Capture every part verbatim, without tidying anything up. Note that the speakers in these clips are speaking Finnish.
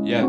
Jep.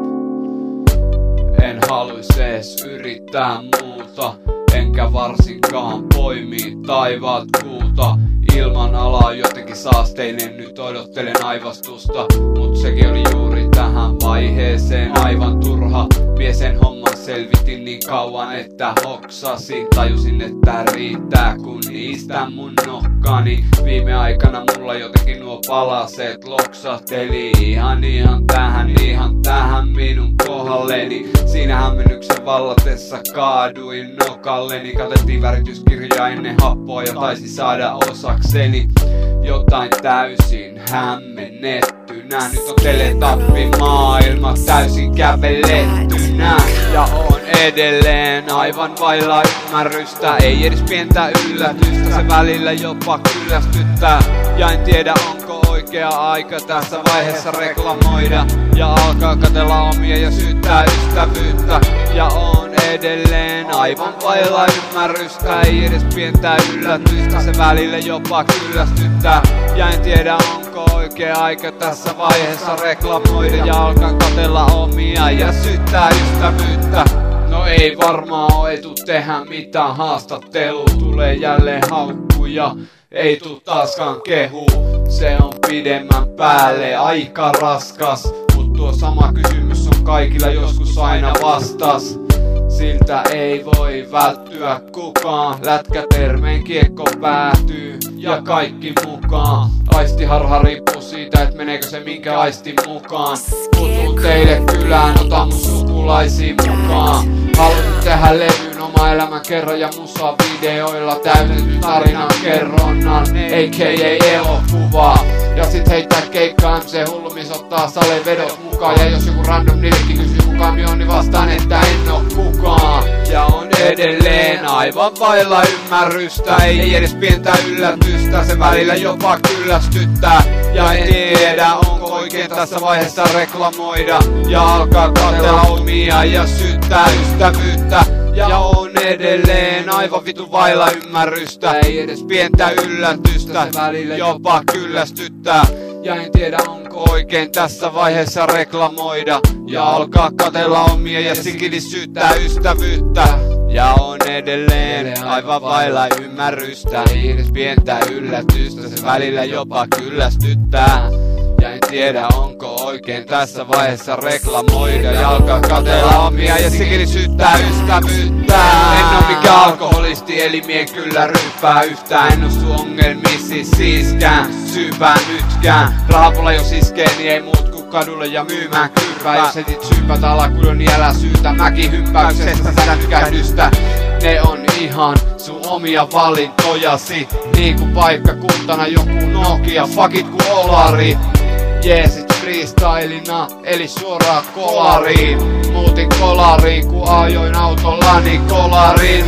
En haluis ees yrittää muuta, enkä varsinkaan poimii taivaat kuuta. Ilman alaa jotenkin saasteinen, nyt odottelen aivastusta. Mut sekin oli juuri tähän vaiheeseen aivan turha. Mie sen homman selvitin niin kauan, että hoksasin. Tajusin, että riittää kun niistä mun nokkani. Viime aikana mulla jotenkin nuo palaset loksahteli. Ihan ihan tähän, ihan tähän minun kohdalleni. Siinä hämmennyksen vallatessa kaaduin nokalleni. Katettiin värityskirjaa ennen happoa ja taisin saada osakseni jotain täysin hämmennettynä. Nyt on teletappi maailma täysin kävelettynä. Ja on edelleen aivan vailla ymmärrystä. Ei edes pientä yllätystä, se välillä jopa kyllästyttää. Ja en tiedä onko oikea aika tässä vaiheessa reklamoida ja alkaa katella omia ja syyttää ystävyyttä. Ja on edelleen aivan vailla ymmärrystä. Ei edes pientä yllätystä, se välillä jopa kyllästyttää. Ja en tiedä onko oikea aika tässä vaiheessa reklamoida ja alkaa katella omia ja syyttää ystävyyttä. No ei varmaan oo etu tehdä mitään haastattelua. Tulee jälleen haukkuja, ei tuu taaskaan kehu. Se on pidemmän päälle aika raskas. Mut tuo sama kysymys on kaikilla joskus aina vastas. Siltä ei voi välttyä kukaan. Lätkätermeen kiekko päätyy ja kaikki mukaan. Aistiharha riippuu siitä, et meneekö se minkä aistin mukaan. Kutun teille kylään, ota mun sukulaisiin mukaan. Halusin tehdä levyyn oma elämän kerran ja musa videoilla täytetty tarinan kerronnan, a k a elokuva. Ja sit heittää keikkaa M C hullumis ottaa salevedot mukaan. Ja jos joku random nilkki kysyy kukaan mi on, niin vastaan että en oo kukaan. Ja on edelleen aivan vailla ymmärrystä. Ei edes pientä yllätystä, se välillä jopa kyllästyttää. Ja en tiedä onko oikein tässä vaiheessa reklamoida ja alkaa katsella omia ja syyttää ystävyyttä. Ja on edelleen aivan vitu vailla ymmärrystä. Ei edes pientä yllätystä, se välillä jopa kyllästyttää. Ja en tiedä onko oikein tässä vaiheessa reklamoida ja alkaa katella omia ja sikili syyttää ystävyyttä. Ja on edelleen aivan vailla ymmärrystä. Ei edes pientä yllätystä, se välillä jopa kyllästyttää. Ja en tiedä onko oikein tässä vaiheessa reklamoida ja alkaa katella omia ja sikili syyttää ystävyyttä. En oo mikään alkoholisti eli mie kyllä ryppää yhtään. En oo sun ongelmisi siiskään, syypää nytkään. Rahapulla jos iskee niin ei muut ku kadulle ja myymään kyrpää. Jos etit syypätä alakulun niin älä syytä. Mäkin hyppäyksestä sitä nykähdystä. Ne on ihan sun omia valintojasi. Niinku paikkakuntana joku Nokia, fuckit ku Olari. Jeesit freestylina, eli suoraan kolariin. Muutin kolariin, kun ajoin autollani kolarin.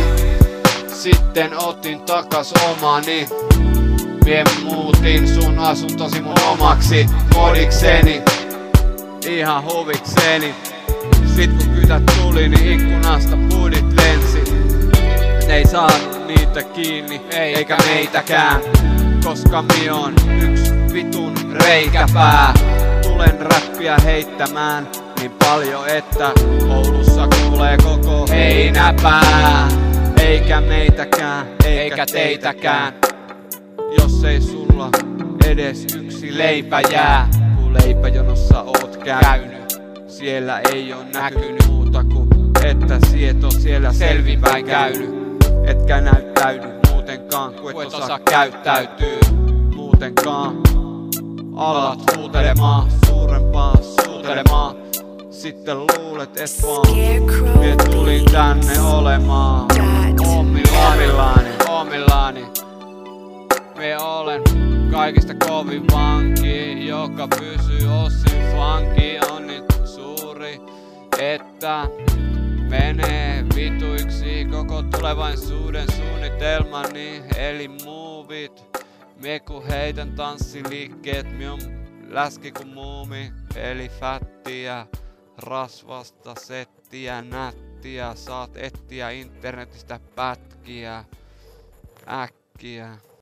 Sitten otin takas omani. Mie muutin sun asuntosi mun omaksi kodikseni. Ihan huvikseni. Sit kun kytät tuli, niin ikkunasta pudit lensi. Ne ei saanut niitä kiinni, eikä meitäkään. Koska mie on yks vitun reikäpää. Tulen räppiä heittämään niin paljon, että Oulussa kuulee koko heinäpää. Eikä meitäkään, eikä teitäkään, jos ei sulla edes yksi leipä jää. Kun leipäjonossa oot käynyt, siellä ei oo näkynyt muuta kuin että siet oot siellä selvinpäin käynyt. Etkä näyttäydy muutenkaan, kun et osaa käyttäytyy muutenkaan. Alat huutelemaan, suurempaa suutelemaan. Sitten luulet et vaan, mie tulin tänne olemaan. Omillani, omillani. Mie olen kaikista kovin vanki, joka pysyy Ossin funky. On nyt suuri, että menee vituiksi koko tulevaisuuden suunnitelmani, eli muuvit. Mie ku heitän tanssiliikkeet, mie on läski ku muumi, eli fättiä, rasvasta settiä, nättiä, saat etsiä internetistä pätkiä, äkkiä.